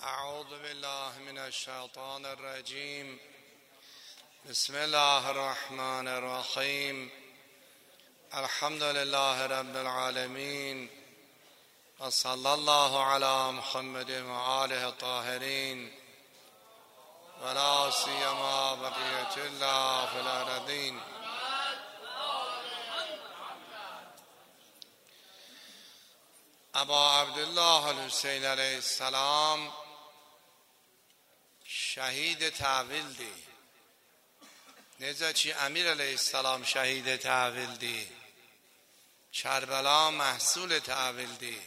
أعوذ بالله من الشيطان الرجيم. بسم الله الرحمن الرحيم. الحمد لله رب العالمين، وصلى الله على محمد وآله الطاهرين، ولا سيما بقية الله في الأرضين. ابا عبدالله الحسین علیه السلام شهید تحویل دی. نزاچی امیر علیه السلام شهید تحویل دی. کربلا محصول تحویل دی.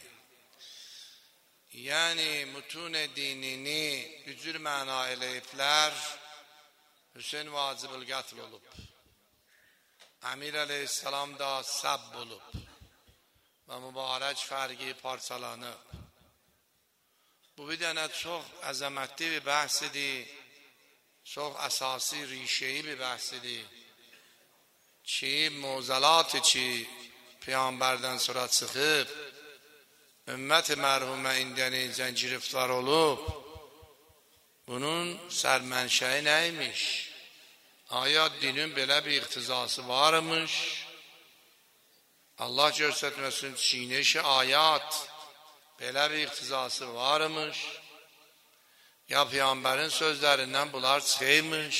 Yani mütun dinini gücür mana eleyipler Hüseyin vacibül qatl olup, Amir aleyhisselam da sab olup ve mübarek fergi parçalanıp. Bu bir dənə çox əzəmətli bir bəhsidir, çox əsasi, rişeyi bir bəhsidir ki, muzalatı ki Peyğəmbərdən sonra çıxıb, ümmət-i mərhumə indiyənəcən giriftar olub, bunun sərmənşəyi nəymiş? Aya dinin belə bir iqtizası varmış, Allah göstərməsin çiğneşi ayat belə bir iqtizası varmış, ya Peyğəmbərin sözlərindən bunlar çıxıymış.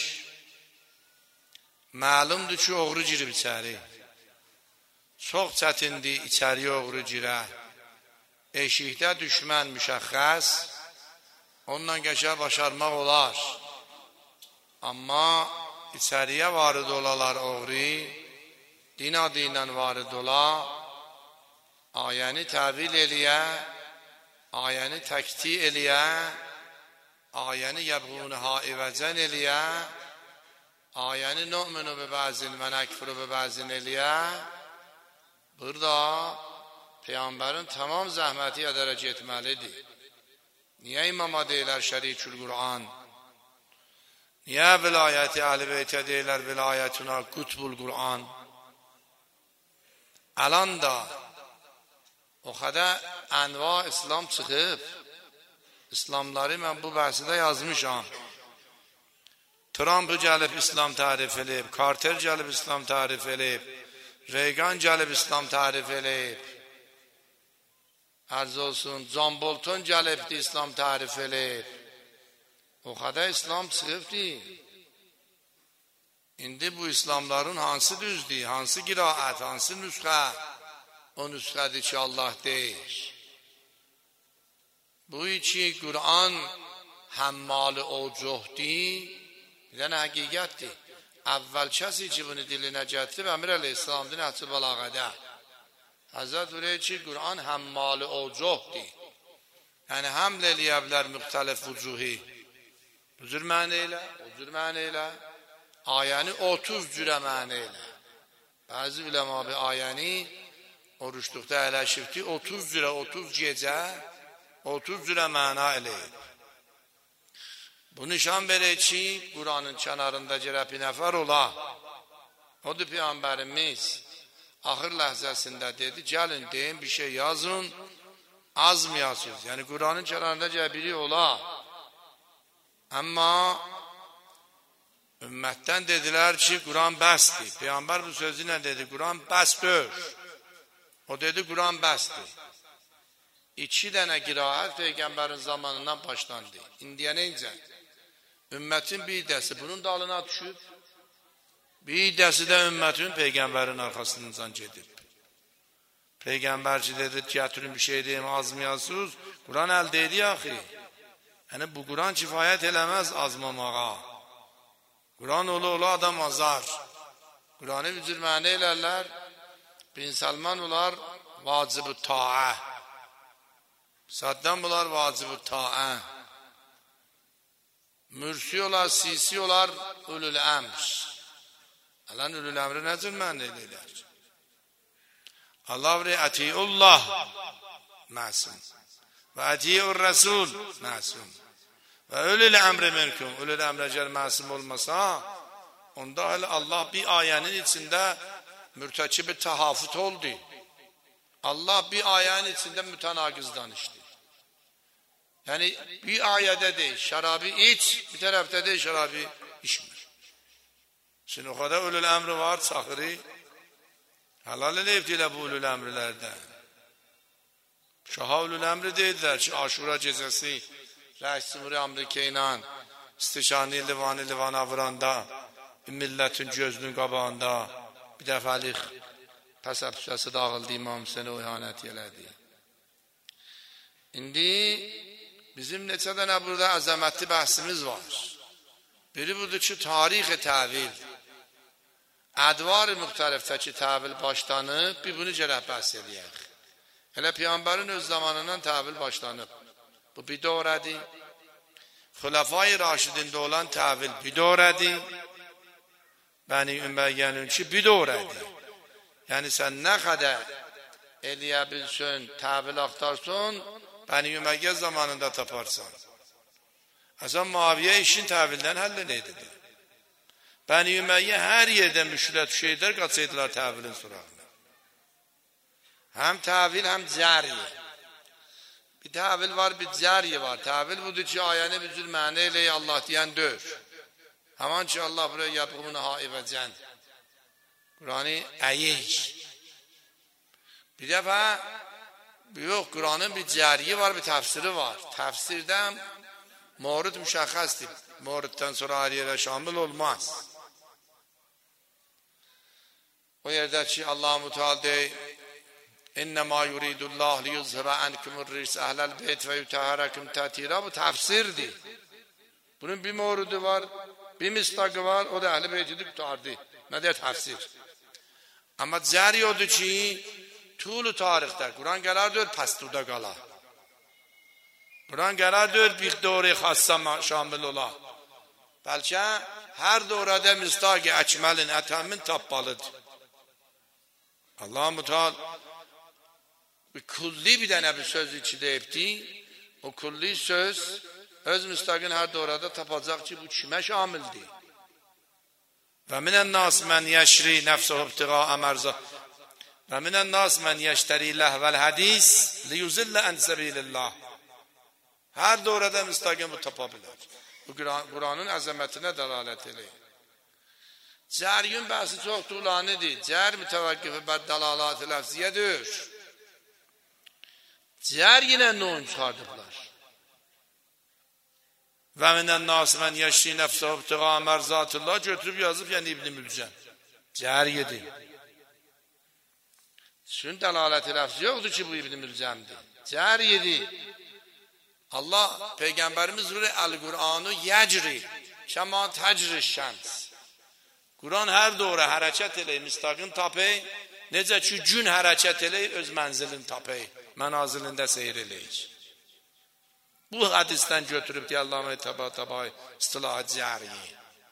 Məlumdur ki, oğru girib içəri. Çox çətindir içəriyə oğru girə. Eşikdə düşmən müşəxxəs, onunla qəşə başarmaq olar. Amma içəriyə varid olalar oğru, din adı ilə varid ola, ayəni təvil eləyə, ayəni təkti eləyə, ayəni yəbğunəha evəcən eləyə, ayəni nu'minu bi bəzin və nəkfuru bi bəzin eləyə. Burada Peyğəmbərin tamam zəhməti edərək etməlidir. Niyə imama deyilər şərikül Qur'an? Niyə vilayəti Əhl-i Beytə deyilər vilayətuna qutbul Qur'an? Alan da o qədər ənva İslam çıxıb, İslamları mən bu bəhsidə yazmışam. Trump gəlib İslam tərif eləyib, Carter gəlib İslam tərif eləyib, Reagan gəlib İslam tərif eləyib, ərz olsun, John Bolton gəlibdi İslam tərif eləyib. O qədər İslam çıxıbdir. İndi bu İslamların hansı düzdür, hansı qiraət, hansı nüsxə? O nüsxədir ki, Allah deyir. Bu iki Qur'an həmmalı ocuhdir, bir dənə həqiqətdir. Əvvəl kəsi ki, bunu dilinə gətirib, Əmir əleyhissalamdır nəhcə bəlağədə. Həzrət deyir ki, Qur'an həmmalı ocuhdir. Yəni, həml eləyə bilər müxtəlif vücuhi. Bu cür mənə elə, o cür mənə elə. Ayəni 30 cürə mənə elə. Bəzi üləma bir ayəni oruçluqda ələşibdi, 30 cürə, 30 gecə, 30 cürə məna eləyib. Bu nişan verir ki, Qur'anın kənarında gəlib bir nəfər ola. Odur Peyğəmbərimiz axır ləhzəsində dedi, gəlin deyin bir şey yazın, azmayasınız. Yəni Qur'anın kənarında gəlib biri ola. Amma ümmətdən dedilər ki, Qur'an bəsdir. Peyğəmbər bu sözü ilə dedi, Qur'an bəsdir. O dedi, Qur'an bəsdir. 2 dənə qiraət Peyğəmbərin zamanından başlandı. İndiyənəcə ümmətin bir dəsi bunun dalına düşüb, bir dəsi də ümmətin Peyğəmbərin arxasından gedib. Peyğəmbər ki dedi, gətirin bir şey deyim, azmayasınız, Qur'an əldə ediyor axı. Yəni bu Qur'an kifayət eləməz azmamağa. Qur'an ola adam azar. Qur'anı bir cür mənə elərlər, Bin Salman olar vacib-ü ta'a. Saddam olar vacib-ü ta'a. Mürsi olar, Sisi olar ulul əmr. Alan ulul əmri nə cür mənə elərlər? Allah vəri ətiyullah məsum və ətiyur rəsul məsum və ulul əmri minkum. Ulul əmrə gəl məsum olmasa, onda Allah bir ayənin içində mürtəkibi tahafut oldu. Allah bir ayənin içində mütənaqiz danışdı. Yani bir ayette değil, şarabı iç, bir tarafta değil, şarabı içme. Şimdi o kadar ulul emri var, sakırı. Helal ediptiler bu ulul emrilerden. Şaha ulul emri değildiler. Şu Aşura cezası, Reis Cumhuriyeti Amerika'yla istişani livana vuranda, milletin gözünün qabağında bir dəfəlik pəsə-püsəsi dağıldı, İmam Hüseyinə o ihanət elədi. İndi bizim neçə dənə burada əzəmətli bəhsimiz var. Biri budur ki, tarix-i təvil. Ədvar-ı müxtəlifdəki təvil başlanıb, bir bunu gərək bəhs edəyək. Elə Peyğəmbərin öz zamanından təvil başlanıb. Bu bir doğrudur. Xulafai Raşidində olan təvil bir doğrudur. Bəni Üməyyənin ki, bir doğrudur. Yəni sən nə qədər eləyə bilsin, təvil axtarsın, Bəni Ümeyyə zamanında taparsan. Hasan Muaviye işin təvildən həllini edirdi. Bəni Ümeyyə hər yerdən müşkülə düşəylər, qaçaydılar təvilin sorağına. Həm təvil, həm cəriyə. Bir təvil var, bir cəriyə var. Təvil budur ki, ayəni bir cür mənə eləyə Allah deyən dör. Həman ki, Allah buraya yapığını haivəcən. Kur'an'ı əyik. Bir dəfə, yox, Kur'an'ın bir cəriyi var, bir təfsiri var. Təfsirdən murid müşəxxəsdir. Muriddən sonra hər yerə şamil olmaz. O yerdə ki, Allah-u Teala deyir, İnnemâ yuridullah liyuzhira ankumur ris ahlel beyt ve yutahharakum tatira. Bu tefsirdir. Bunun bir muridi var, bir mistakı var, o da ehl-i beyti tutardı. Ne de tefsir. Ama cari odur ki, tulu tarihte, Kur'an gelir diyor, pastuda kala. Kur'an gelir diyor, bir doğru khassa şamil ola. Belki her doğrada mistakı ekmelin, etemin tapmalıdır. Allah-u Teala kulli bir dənə bir söz içində etdi. O kulli söz öz müstəqin hər doğrada tapacaq ki, bu kimə şamildir? Və minən nas mən yəşri nəfsəhu ibtiğa'a mərzat. Və minən nas mən yəştəri ləhvəl hədis liyuzillə ən səbilillah. Hər doğrada müstəqin bu tapa bilər. Bu Kur'an'ın əzəmətinə dəlalət eləyir. Cəriyin bəhsi çox tuğlanidir. Cər mütəvəqqifi bəd dəlalat-ı ləfziyyədir. Cər yine ne oyun çıxardıblar? Və minən nasi mən yəşri nəfsə ibtiğa mərzatullah götürüb yazıb, yəni İbn-i Mülcəm. Cər yedi. Sün dəlalət-i ləfzi yoxdur ki, bu İbn-i Mülcəmdir. Cər yedi. Allah Peygamberimiz buyuruyor, El-Kur'anu yecri kema tecri şems. Kur'an her doğru hərəkət eləyir, müstaqim tapey, necə ki gün hərəkət eləyir, öz mənzilin tapey. Mənazilində seyir eləyir. Bu hadisdən götürüb ki, Allah-u Teala istilah cəriyi.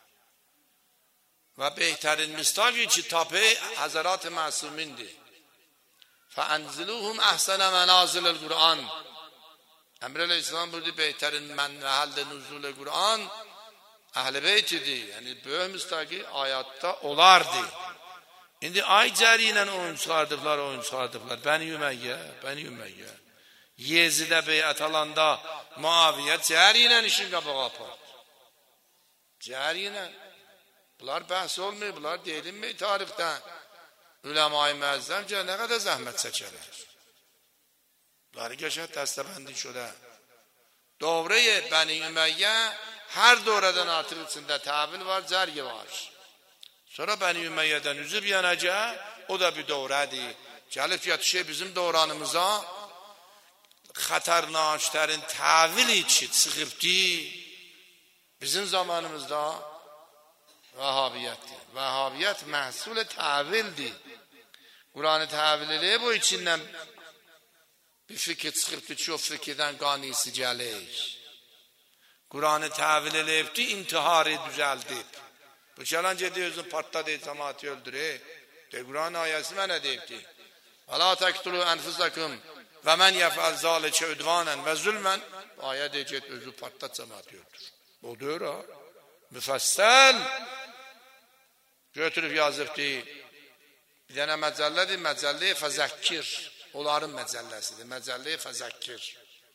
Və behtarin müstaqi ki, tabi Həzərat-ı Məsumindir. فَاَنْزِلُوهُمْ اَحْسَنَ مَنَازِلِ الْقُرْآنِ Emre Aleyhisselam burada behtarin məhəlli nuzul-i Kur'an Əhl-i Beytidir. Yəni, böyük müstaqi ayatda olardı. İndi ay cəri ilə oyun çıxardıblar. Bəni Ümeyyə. Yezidə beyət alanda Muaviyə cəri ilə işin qabağa apardı. Cəri ilə. Bunlar bəhs olmuyor, bunlar deyilinmir tarixdən. Üləma-i məzzəm ki, nə qədər zəhmət çəkərlər. Bunları geçer dəstəbəndi şöyle. Doğruyu Bəni Ümeyyə her doğrudan artıq içində təvil var, cəri var. Sonra Bəni Ümeyyədən üzüb yanacaq, o da bir doğradır. Gəlib yatışıyor bizim doğranımıza, xətərnaşlərin təvili ki, çıxıbdı. Bizim zamanımızda Vəhabiyyətdir. Vəhabiyyət məhsul təvildir. Kur'an'ı təvil eləyib, bu içindən bir fikir çıxıbdı ki, o fikirdən qanisi gəlir. Kur'an'ı təvil eləyibdi, intiharı düzəldib. Bu çalan gediyor özün patladı, cemaati öldürüyor. Kur'an ayesi mənə deyibdi. Və la təqtulu ənfusakum və mən yəfəl zalikə udvanən və zülmən. Ayə deyəcək, özü patlat, cemaati öldür. O diyor ha. Müfəssəl. Götürüb yazıbdı. Bir dənə məcəllədir, məcəllə-i fəzəkkir. Onların məcəlləsidir, məcəllə-i fəzəkkir.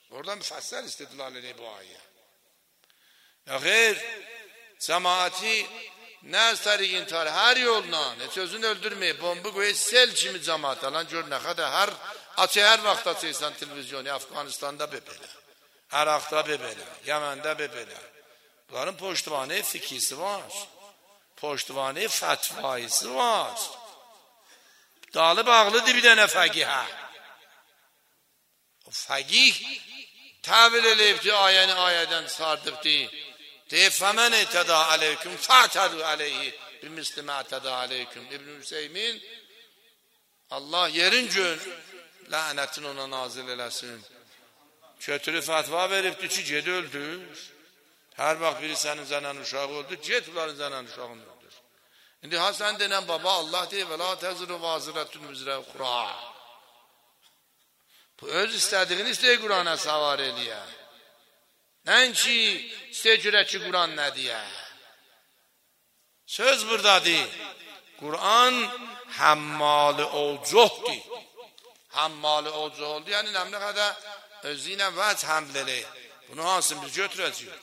Oradan müfəssəl istidlal edir bu ayə. Ya xeyr, cemaati ne tariq intihar her yoluna, ne sözünü öldürmeye, bomba koyuyor, sel kimi cemaat. Lan gör ne kadar her vaxt açıysan televizyonu, Afganistan'da bebeler, Irak'ta bebeler, Yemen'de bebeler. Bunların poştuvane fikisi var. Poştuvane fetvayısı var. Dalı bağlıdır bir tane fəqihə. O fəqih təvil eləyibdi, ayəni ayədən sardıbdı. Deyib, fəmən etədə aleyküm, fətədu aleyhi, bimislimə etədə aleyküm. İbn-i Hüseymin, Allah yerin gün, lənətin ona nazil eləsin. Kötürü fətva veribdi ki, ged öldür. Hər vaxt biri sənin zənən uşağı oldu, ged onların zənən uşağını öldür. İndi ha sən denən baba, Allah deyib, və la təzir-i vazirətün üzrə uxra. Bu öz istədiyini istəyir Qurana savar eləyə. Nən ki, istəyir görək ki, Quran nə deyə. Söz buradadır. Quran həmmalı olcuqdur. Həmmalı olcuq oldu. Yəni, nə qədər özü ilə vəc həmləli. Bunu hansın biz götürəcəyik.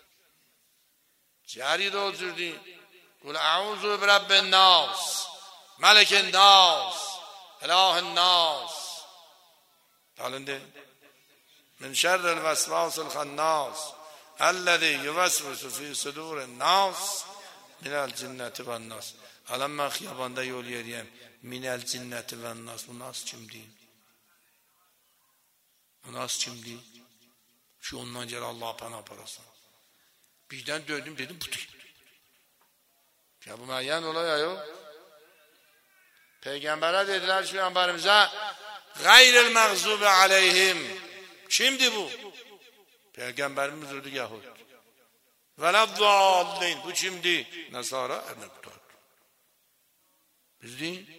Cərid olcurdur. Qul əuzu bi Rabbin nas, Məlikin nas, İlahin nas. Dalındı. Min şerril vesvasil xannas, əlləzi yuvəsvəsu fi sudurin nas, minəl cinnəti və nas. Aləm mən xiyabanda yol yeriyəm. Minəl cinnəti və nas. Bu nas kimdir? Bu nas kimdir? Ki ondan gəl Allah pənah parasın. Birdən döydüm, dedim, bu deyil. Ya bu müəyyən olay ya yox. Peyğəmbərə dedilər ki, Peyğəmbərimizə Gayril məğzubi aleyhim. Kimdir bu? Peyğəmbərimiz öldü Yahud. Vələddallin. Bu kimdir? Nəsara Ərnəqtar. Biz deyil.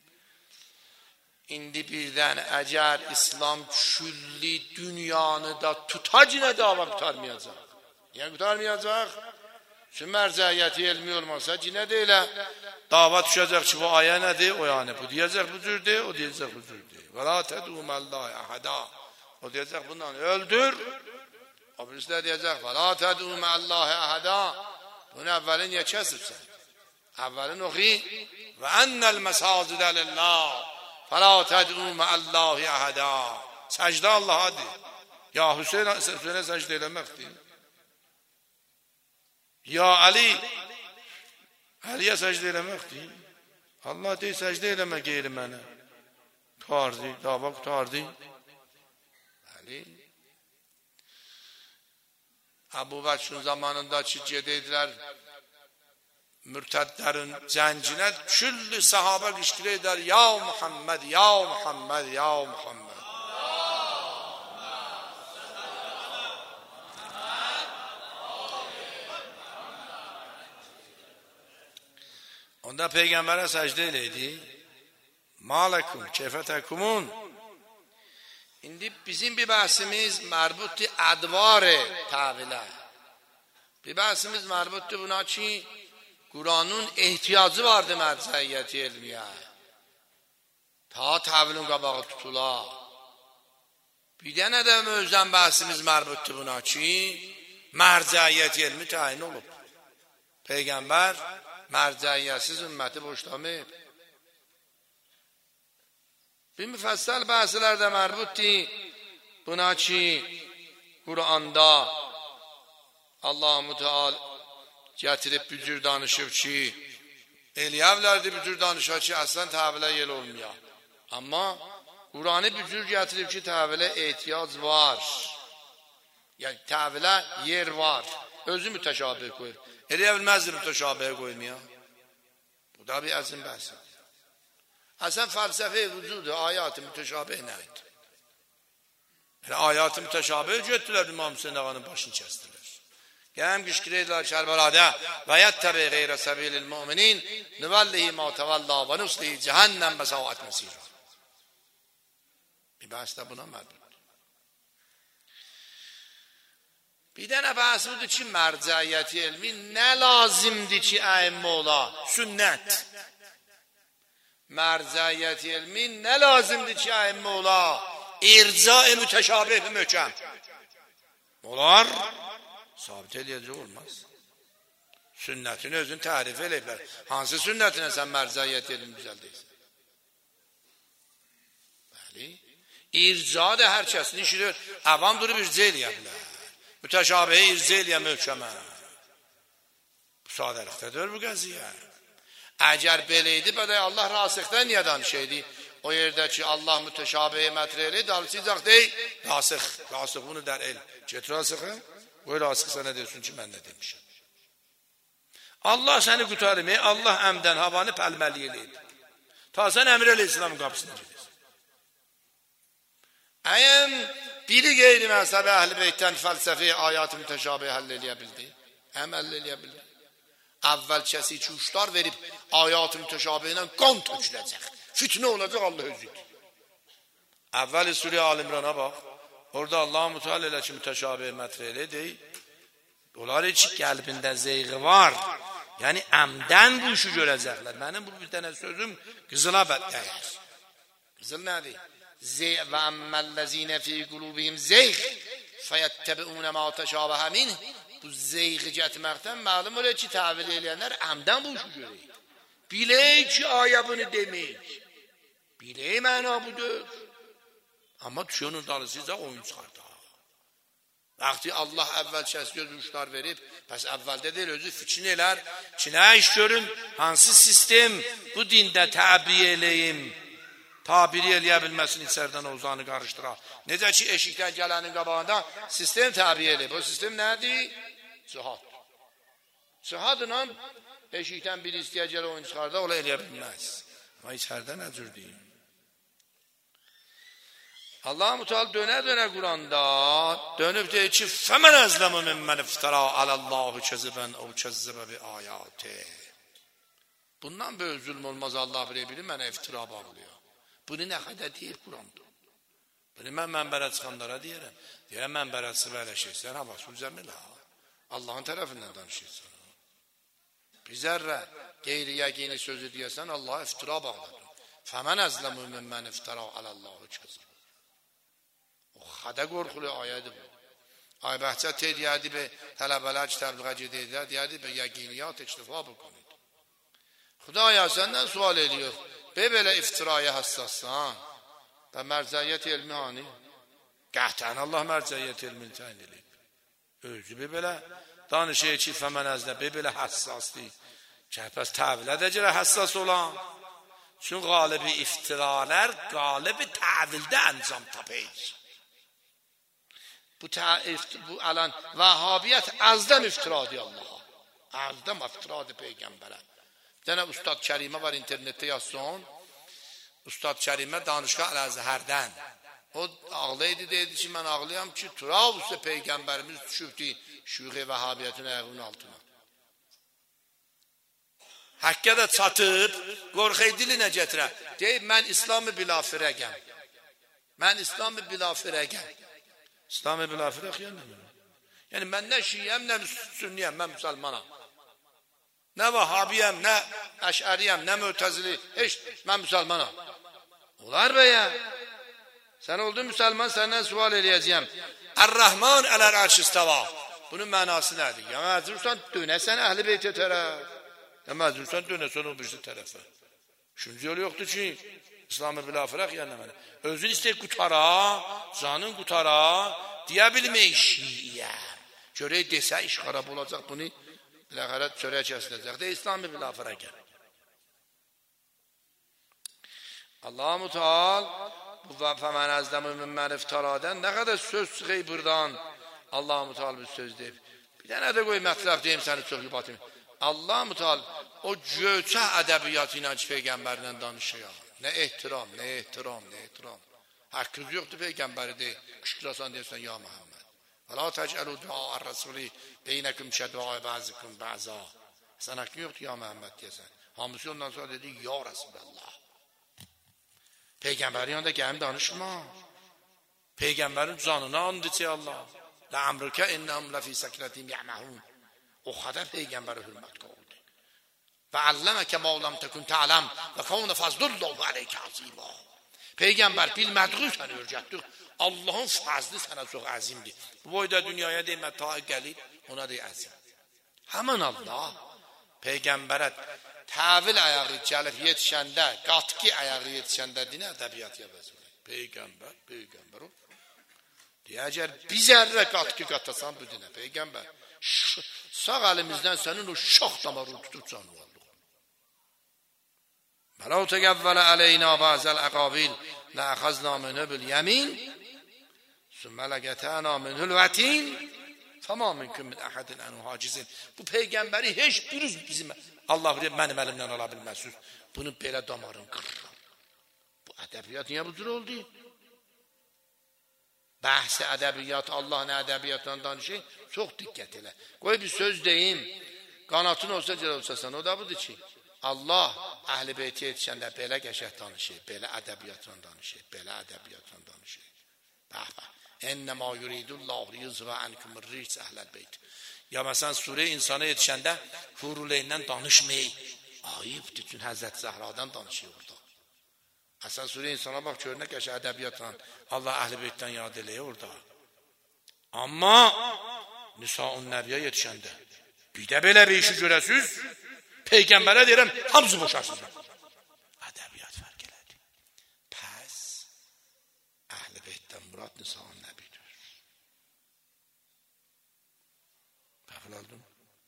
İndi birdən əgər İslam külli dünyanı da tutacinə dava qutarmayacaq. Yəni qutarmayacaq. Şu mərcəyyəti elmi olmasa cinə də elə dava düşəcək ki, bu ayə nədir? O yəni bu deyəcək bu cürdür, o deyəcək bu cürdür. Və la təduməllahi əhəda. O deyəcək bundan öldür. O birisi də deyəcək və la təduməllahi əhəda. Bunu əvvəlin niyə kəsibsən? Əvvəlin oxi. Və ennəl məsacidə lillah. Və la təduməllahi əhəda. Səcdə Allah'adır. Ya Hüseynə səcdə eləməkdir. Ya Ali, Aliyə səcdə eləməkdir. Allah deyir, səcdə eləmə qeyri mənə. Qutardı, dava qutardı. Ali. Əbu Bəkrün zamanındakı gedəydilər, mürtədlərin cəncinə, küllü sahabə qışqır edər, ya Muhammed, ya Muhammed, ya Muhammed. Onda Peyğəmbərə səcdə eləydi. Malakum, keyfətəkumun. İndi bizim bir bəhsimiz mərbutdur ədvar-ı təvilə. Bir bəhsimiz mərbutdur buna ki, Quranın ehtiyacı vardı mərcəiyyəti elmiyə. Ta təvilin qabağı tutula. Bir dənə də mövzən bəhsimiz mərbutdur buna ki, mərcəiyyəti elmi təyin olub. Peyğəmbər mərcəiyyəsiz ümməti boşlamayıb. Bir müfəssəl bəhslər də mərbutdur buna ki, Quranda Allah-u Teala gətirib bir cür danışıb ki, eləyəvlərdi bir cür danışıb ki, əslən təvilə yel olmuyor. Amma Quranı bir cür gətirib ki, təvilə ehtiyac var. Yəni təvilə yer var. Özü mütəşabih qoyur. Eləyə bilməzdir mütəşabiyə qoyulmuyor. Bu da bir əzim bəhsdir. Əsən fəlsəfi vücudu, ayat-ı mütəşabih nə idi? Elə ayat-ı mütəşabih götürülər İmam Hüseyin ağanın başını kəsdirlər. Gələm qışqır edilər Kərbəladə və yəttəbi qeyrə səbilil müminin nüvəllihi ma təvəlla və nuslihi cəhənnəm və səvat məsirə. Bir bəhs də buna mərbud. Bir dənə bəhs budur ki, mərcəiyyəti elmi nə lazımdır ki, əimmə ola? Sünnət. Mərcəiyyəti elmi nə lazımdır ki, əimmə ola? irca müteşabih möhkəm. Olar, sabit edəcək olmaz. Sünnətini özün tərif eləyiblər. Hansı sünnətinə sən mərciyyət edin düzəl deyilsən? Bəli. İrca da hər kəsin işidir. Avam durub irca eləyə bilər. Mütəşabihi irca eləyə möhkəmə. Bu sadəlikdədir bu qəziyyə. Əgər belə idi, bədə Allah rasixdən niyə danışaydı? O yerdə ki, Allah mütəşabihi mətrəli dalışacaq deyil. Rasix bunu der el. Get rasixə. Qoy rasixsə nə deyirsin ki, mən nə demişəm. Allah səni qurtarım. Allah əmdən havanı pəlməli eləyib. Ta sən Əmir Əleyhisselamın qapısına gedirsən. Əyəm biri qeyri məzhəbi əhl-i beytdən fəlsəfi ayat-ı mütəşabihi həll eləyə bildi. Həm həll eləyə bildi. Əvvəl kəsi ki uçlar verib ayat-ı mütəşabihinə qan töküləcək. Fitnə olacaq Allah özüdür. Əvvəl-i Suriyə Al-İmrana bax. Orada Allah müteala elə ki mütəşabihi mətrəli deyil. Onlar ki qəlbində zeyği var. Yəni əmdən bu işi görəcəklər. Mənim bu bir dənə sözüm qızıla bədəyər. Qızıl nədir? Və əmməl-ləzinə fi qulubihim zeyğ fəyəttəbi'unə mə təşabəhə min. Bu zeyği getməkdən məlum olur ki, təvil eləyənlər əmdən bu işi görək. Bilək ki, ayə bunu demək. Bilək məna budur. Amma düşüyonun dalısıca oyun çıxardı. Vaxtı Allah əvvəl kəs göz uçlar verib, bəs əvvəldə deyil, özü fikrin elər ki, nə iş görün, hansı sistem bu dində təbiə eləyim, tabiri eləyə bilməsini içərdən ozanı qarışdırar. Necə ki, eşikdən gələnin qabağında sistem təbiə eləyib. O sistem nədir? Cihad. Cihadla eşikdən biri istəyəcək oyun çıxarda, ola eləyə bilməz. Amma içərdə nə cür deyim? Allah-u Teala dönə Quranda dönüb deyir ki, فَمَنْ أَزْلَمُ مِمَّنْ اِفْتَرَى عَلَى اللّٰهِ كَذِبًا اَوْ كَذَّبَ بِآيَاتِهِ. Bundan böyle zulm olmaz, Allah bilir, mənə iftira bağlıyor. Bunu nə qədər deyir Quranda? Bunu mən mənbərə çıxanlara deyirəm. Deyirəm, mənbərə çıxıb ələşirsən, ha, bax, Zülzəmil, Allahın tərəfindən danışırsan. Bir zərrə qeyri yəqini sözü deyəsən, Allah iftira bağladır. فَمَنْ أَزْلَمُ مِمَّنْ اِفْتَرَى عَلَى اللّٰهِ كَذِبًا. Xədə qorxulu ayədir bu. Ay Bəhçət deyədi be, tələbələr ki, təbliğə gedirlər, deyədi be, yəqiniyyat iktifa bu konuda. Xudaya səndən sual ediyor. Belə iftiraya həssassan və mərcəiyyət elmi hani? Qəhtən Allah mərcəiyyət elmini təyin edib. Özü belə danışıyor ki, fəmən əzlə belə həssasdır. Kəpəs təvilə də görə həssas olan. Çünki qalibi iftiralar qalibi təvildə əncam tapır. Bu alan Vahhabiyyət azdan iftiradır Allah'a. Azdan iftiradır Peygamber'e. Bir tane Ustad Kerim'e var internette yazsın. Ustad Kerim'e danışqa Əl-Əzhərdən. O ağlaydı dedi ki, mən ağlayam ki, Turavus'ta Peygamberimiz düşübdü Şüuhi Vahhabiyyətin ayağının altına. Hakkə də çatıb, qorxey dilinə gətirə. Deyib, mən İslam-ı bilafirəgəm. Mən İslam-ı bilafirəgəm. İslam-ı bilafirəgəm nə? Yəni, mən nə şiyəm, nə sünniyəm, mən müsəlmanam. Nə Vahhabiyəm, nə Əşəriyəm, nə Mütəzili, heç mən müsəlmanam. Olar bəyə. Sən oldun müsəlman, səndən sual eləyəcəyəm. Ər-Rəhman əl-Ərş-İstəva. Bunun mənası nədir? Ya məcbursan dönəsən əhl-i beytə tərəf. Ya məcbursan dönəsən o birisi tərəfə. Üçüncü yolu yoxdur ki, İslam-ı bilafirəq yəni mənə. Özün istəyir qutara, canın qutara, deyə bilmək şiyəm. Görək desə iş xarab olacaq, bunu biləxərə çörək kəsiləcək. De İslam-ı bilafirəq. Allah-u Teala bu fəmən əzdəmü mimmən iftaradən nə qədər söz çıxır buradan. Allah-u Teala bir söz deyib. Bir dənə də qoy mətləb deyim səni çox yubatayım. Allah-u Teala o göçə ədəbiyyatı ilə ki, Peyğəmbərlə danışıyor. Nə ehtiram, nə ehtiram, nə ehtiram. Haqqınız yoxdur Peyğəmbəri deyil. Qışqırasan deyirsən, ya Muhammed. Və la təcəlu dua'r rəsuli beynəkum şədua bəzikum bəza. Sən haqqın yoxdur ya Muhammed deyəsən. Hamısı ondan sonra dedi, ya Rəsulallah. Peyğəmbərin yanında gəlin danışma. Peyğəmbərin canına and içə Allah. Lə'amrükə innəhum ləfī səklətim yəməhun. O qədər Peyğəmbərə hürmət qoydu. Və əlləməkə mavlam təkun tə'ləm və kavnə fəzdullahu aleykə azimə. Peygamber bilmədiği səni öyrətdi. Allahın fazlı sənə çox əzimdir. Bu boyda dünyaya demə ta gəlib, ona dey əzim. Həmin Allah Peygamberə təvil ayağı gəlib yetişəndə, qatqi ayağı yetişəndə dinə ədəbiyyat yazır. Peygamber o. Əgər bir zərrə qatqi qatasan bu dinə, Peygamber sağ əlimizdən sənin o şax damarını tutub canı var. فَلَوْ تَقَوَّلَ عَلَيْنَا بَعْضَ الْأَقَاوِيلِ لَأَخَذْنَا مِنْهُ بِالْيَمِينِ ثُمَّ لَقَطَعْنَا مِنْهُ الْوَتِينَ فَمَا مِنْكُمْ مِنْ أَحَدٍ عَنْهُ حَاجِزِينَ. Bu peygamberi heç biriniz bizim Allah bilir mənim əlimdən ala bilməzsiniz. Bunu belə damarını qırıram. Bu ədəbiyyat niyə bu cür oldu? Bəhs-i ədəbiyyat, Allah'ın ədəbiyyatından danışır. Çox diqqət elə. Qoy bir söz deyim. Qanatın olsa cəl olsasan, o da budur ki, Allah əhl-i beyti yetişəndə belə qəşəng danışır, belə ədəbiyyatla danışır, belə ədəbiyyatla danışır. Bax. Ennəmə yuridullahu yuzva ankumur rijs əhləl beyt. Ya məsələn surə insana yetişəndə Huruleyndən danışmayın. Ayıbdır, çünki Həzrət Zəhradan danışır orada. Əsən surə insana bax, gör nə qəşəng ədəbiyyatla Allah əhl-i beytdən yad eləyir orada. Amma Nisa-ın Nəbiyə yetişəndə bir də belə bir işi görəsiz, Peygamberə deyirəm, hamısı boşarsınlar. Ədəbiyyat fərq elədi. Pəs, əhl-i beytdən murad Nisa-ın Nəbidir. Qəfil oldum.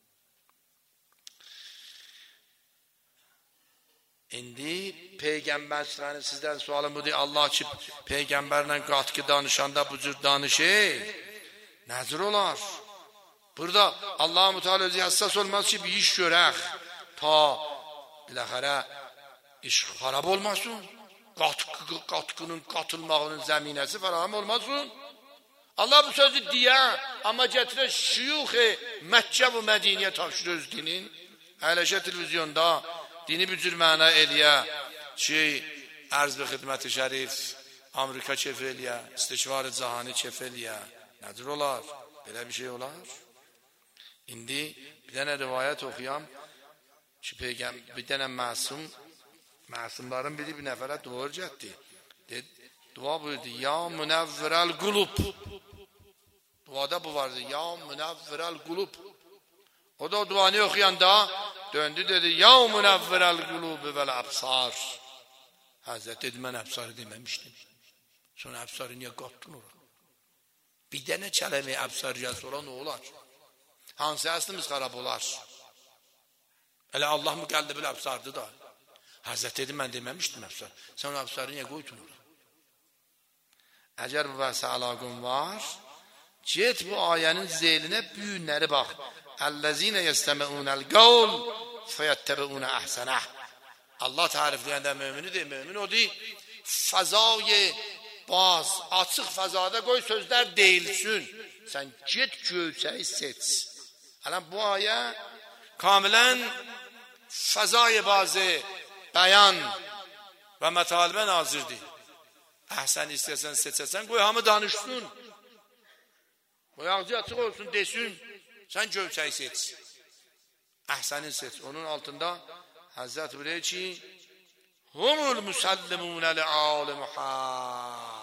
İndi Peygamberlərin sizdən sualım budur. Allah ki, Peygamberlə qatqı danışanda bu cür danışır. Nəzir olar? Burada Allah-u Teala özü həssas olmaz ki, bir iş görək. Ta biləxərə iş xarab olmasın. Qatqının qatılmağının zəminəsi fərahəm olmasın. Allah bu sözü deyə, amma gətirə şiyuxi Məkkə və Mədiniyə tavşir öz dinin. Əyləşə televizyonda dini bir cür məna eləyə ki, ərz və xidməti şərif, Amerika kef eləyə, istikvar-ı cahani kef eləyə. Nədir olar? Belə bir şey olar? İndi bir dənə rivayət oxuyam ki, bir dənə məsumların biri bir nəfərə dua öyrətdi. Dua buyurdu, ya münəvvərəl qulub. Duada bu vardı, ya münəvvərəl qulub. O da o duanı oxuyanda döndü dedi, ya münəvvərəl qulubu vəl əbsar. Həzrət dedi, mən əbsarı deməmişdim. Sonra əbsarı niyə qatdın ora? Bir dənə kələmi əbsar gəlsə ora nə olar? Hansı əslimiz xarab olar? Elə Allah müqəllibil əbsardı da. Həzrət dedi, mən deməmişdim əbsar. Sən o əbsarı niyə qoydun ora? Əgər bu vəsə əlaqın var, get bu ayənin zeylinə büyünləri bax. Əl-ləzinə yəstəməunəl qavl fəyəttəbəunə əhsənəh. Allah tarifləyəndə mümini deyir, mümin o deyir, fəzayı baz, açıq fəzada qoy sözlər deyilsin. Sən get göyçəyi seç. Hələn bu ayə kamilən fəzayı bazı bəyan və mətalibə nazirdir. Əhsən istəyəsən seçəsən, qoy hamı danışsın. Qoy ağzı açıq olsun, desin. Sən gövçəyi seç. Əhsənin seç. Onun altında Həzrət buyuruyor ki, humul musallimunə li-ali Muhammed.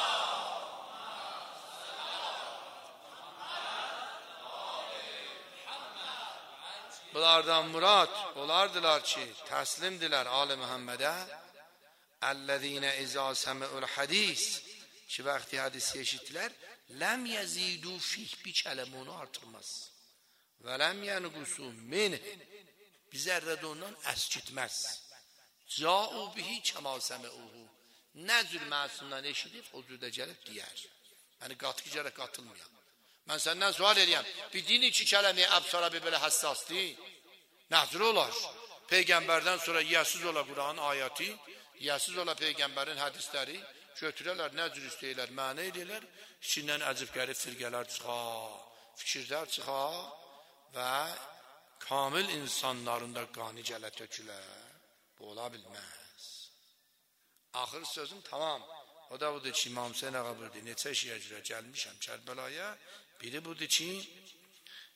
Bunlardan murad olardılar ki, təslimdilər Ali Muhammedə. Əl-ləzīnə izâ səmi'ul hadis. Ki, vaxtı hadisi eşitdilər, ləm yəzidu fih bir kələmə onu artırmaz. Və ləm yənqusu min. Bir zərrədə ondan əskitməz. Câu bihi kəmâ səmi'uhu. Nə cür məsumdan eşidib, o cürdə gəlib deyər. Yəni, qatqı gərək qatılmıyor. Mən səndən sual edəyəm, bir din iki kələməyə əbsara bir belə həssasdır. Nəzir olar? Peyğəmbərdən sonra yiyəsiz ola Quranın ayəti, yiyəsiz ola Peyğəmbərin hədisləri, götürərlər, nə cür istəyirlər, mənə edirlər, içindən əcib qərib firqələr çıxar, fikirlər çıxar və kamil insanlarında qani gələ tökülər. Bu ola bilməz. Axır sözüm tamam. O da budur ki, İmam Hüseyin ağa buyurdu, neçə işiyə görə gəlmişəm Kərbəlaya. Biri budur ki,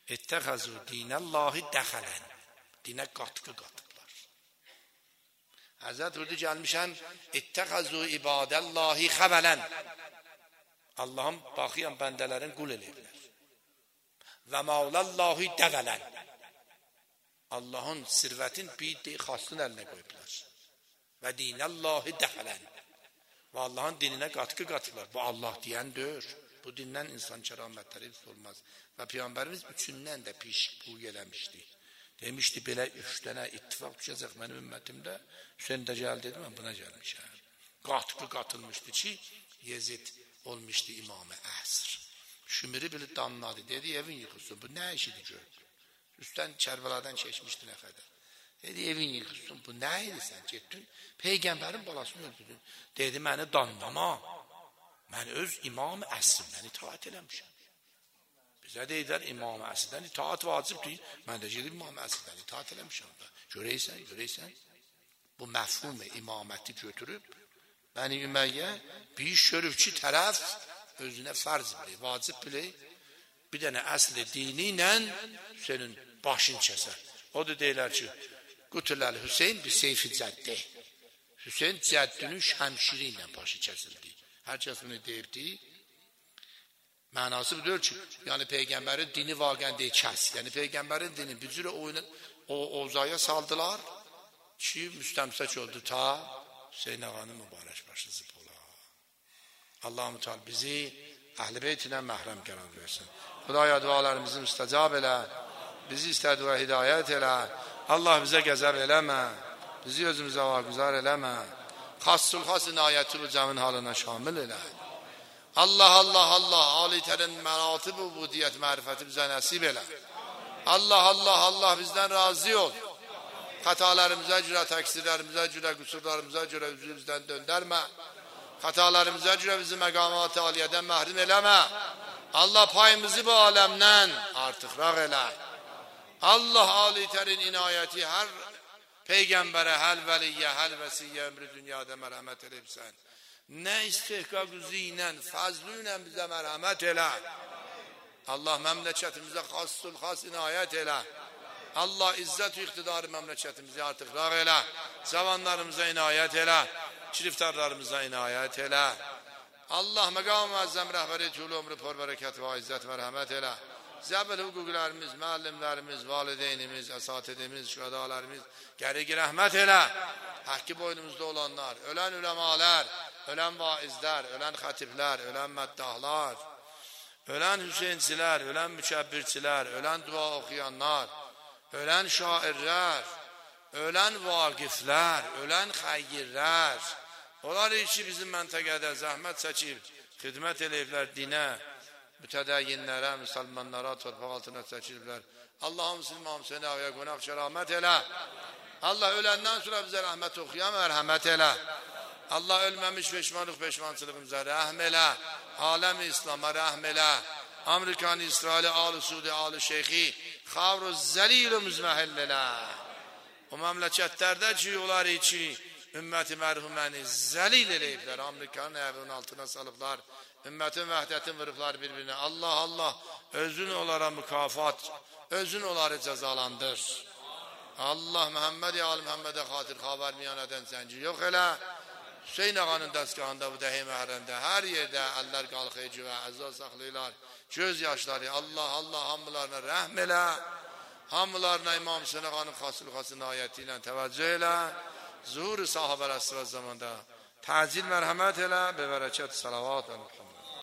ettəxəzu dinəllahi dəxələn. Dinə qatqı qatıqlar. Hazret Hud'u gelmişen ittehazû ibâdellâhi xebelen. Allah'ım bakıyan bəndələrin qul eləyiblər. Və mavlallâhi dəvələn. Allah'ın sirvətin bir xaslın əlinə qoyublar. Və dinəllâhi dəfələn. Və Allah'ın dininə qatqı qatıblar. Bu Allah deyəndir. Bu dindən insan kəramətləri hiss olmaz. Və Peyğəmbərimiz üçündən də piş bu eləmişdi. Demişdi belə 3 dənə ittifak düşəcək mənim ümmətimdə. Hüseyin də gəldi dedi, mən buna gəlmişəm. Qatqı qatılmışdı ki, Yezid olmuşdu İmam-ı Əsr. Şümürü bilib damladı. Dedi, evin yıxılsın. Bu nə işidir gördü? Üstdən Kərbəladan çəkmişdi nə qədər. Dedi, evin yıxılsın. Bu nə idi sən? Getdin, Peyğəmbərin balasını öldürdün. Dedi, məni danlama. Mən öz İmam-ı Əsrimdən itaat eləmişəm. Bizə deyirlər, İmam-ı Əsrdən itaat vacibdir. Mən də gedib İmam-ı Əsrdən itaat eləmişəm. Görəysən. Bu məfhum imaməti götürüb, Bəni Ümeyyə bir iş görüb ki, tərəf özünə fərz bilir, vacib bilir. Bir dənə əsli dini ilə senin başın kəsər. O da deyirlər ki, Qutləl Hüseyin bir seyfi cəddi. Hüseyin cəddinin şəmşiri ilə başı kəsildi. Hər kəs bunu deyibdi. Mənası budur ki, yəni Peyğəmbərin dini vaqən deyil, kəs. Yəni Peyğəmbərin dini bir cürə ovzaya saldılar ki, müstəmsək oldu ta Hüseyin ağanın mübarək başı zıb ola. Allah-u Teala bizi Əhl-i Beyt ilə məhrəm qərar versin. Xudaya dualarımızı müstəcab elə, bizi istədiyə hidayət elə, Allah bizə qəzəb eləmə, bizi özümüzə vaquzar eləmə, xas inayəti bu cəmin halına şamil elə. Allah, alitərin məratib ubudiyyət mərifəti bizə nəsib elə. Allah, bizdən razı ol. Xatalarımıza görə, təqsirlərimizə görə, qüsurlarımıza görə üzümüzdən döndərmə. Xatalarımıza görə bizi məqamat-ı aliyədən məhrum eləmə. Allah payımızı bu aləmdən artıqraq elə. Allah alitərin inayəti hər Peyğəmbərə, hər vəliyyə, hər vəsiyyə ömrü dünyada mərhəmət edibsən. Nə istihqaqızı ilə, fəzlü ilə bizə mərhəmət elə. Allah məmləkətimizə xas inayət elə. Allah izzət-ü iqtidarı məmləkətimizi artıqraq elə. Cavanlarımıza inayət elə. Çiriftarlarımıza inayət elə. Allah məqam-ı əzzəm rəhbəri tül ömrü pərbərəkət və izzət mərhəmət elə. Zəbil hüquqlərimiz, müəllimlərimiz, valideynimiz, əsatidimiz, şühədalarımız gərik rəhmət elə. Haqqı boynumuzda olanlar, ölən üləmalar, ölən vaizlər, ölən xətiblər, ölən məddahlar, ölən Hüseyincilər, ölən mükəbbirçilər, ölən dua oxuyanlar, ölən şairlər, ölən vaqiflər, ölən xəyyirlər, onlar ki bizim məntəqədə zəhmət çəkib, xidmət eləyiblər dinə, mütədəyyinlərə, müsəlmanlara, torpaq altına çəkiliblər. Allah'ım silmam seni ağaya qonaq şəramət elə. Allah öləndən sonra bizə rəhmət oxuya mərhəmət elə. Allah ölməmiş peşmançılığımıza rəhm elə. Aləm-i İslam'a rəhm elə. Amerikanı, İsraili, Al-ı Suudi, Al-ı Şeyxi, xavr-ı zəlil-ü müzməhill elə. O məmləkətlərdə ki, onlar ki, ümməti mərhuməni zəlil eləyiblər. Amerikanın ayağının altına salıblar. Ümmətin vəhdətin vırıqlar bir-birinə. Allah, özün onlara mükafat, özün onları cəzalandır. Allah, Məhəmməd-i Al-Məhəmmədə xatir xabar miyanədən zənci yox elə. Hüseyin ağanın dəstgahında bu dəhi məhrəmdə hər yerdə əllər qalxıyıcı və əzza saxlayırlar. Göz yaşları, Allah, hamılarına rəhm elə. Hamılarına İmam Hüseyin ağanın xasıl ayəti ilə təvəccüh elə. Zuhur-u sahabə rəsvə zamanda təcil mərhəmət elə, bevərəkət salavat və